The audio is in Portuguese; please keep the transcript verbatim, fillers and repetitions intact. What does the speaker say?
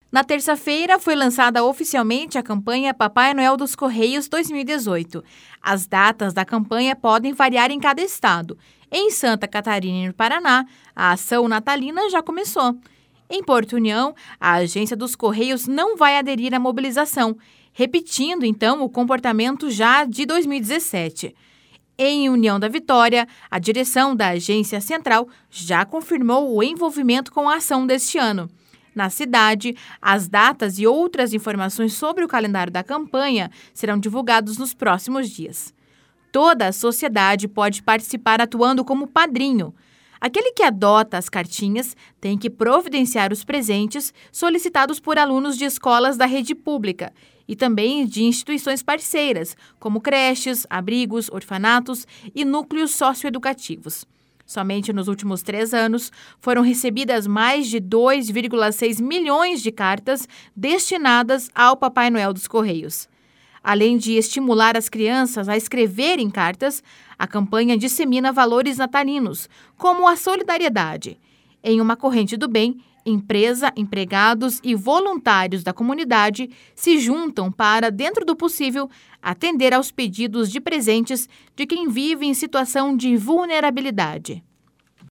Na terça-feira, foi lançada oficialmente a campanha Papai Noel dos Correios dois mil e dezoito. As datas da campanha podem variar em cada estado. Em Santa Catarina e no Paraná, a ação natalina já começou. Em Porto União, a agência dos Correios não vai aderir à mobilização, repetindo, então, o comportamento já de dois mil e dezessete. Em União da Vitória, a direção da agência central já confirmou o envolvimento com a ação deste ano. Na cidade, as datas e outras informações sobre o calendário da campanha serão divulgados nos próximos dias. Toda a sociedade pode participar atuando como padrinho. Aquele que adota as cartinhas tem que providenciar os presentes solicitados por alunos de escolas da rede pública e também de instituições parceiras, como creches, abrigos, orfanatos e núcleos socioeducativos. Somente nos últimos três anos, foram recebidas mais de dois vírgula seis milhões de cartas destinadas ao Papai Noel dos Correios. Além de estimular as crianças a escreverem cartas, a campanha dissemina valores natalinos, como a solidariedade. Em uma corrente do bem, empresa, empregados e voluntários da comunidade se juntam para, dentro do possível, atender aos pedidos de presentes de quem vive em situação de vulnerabilidade.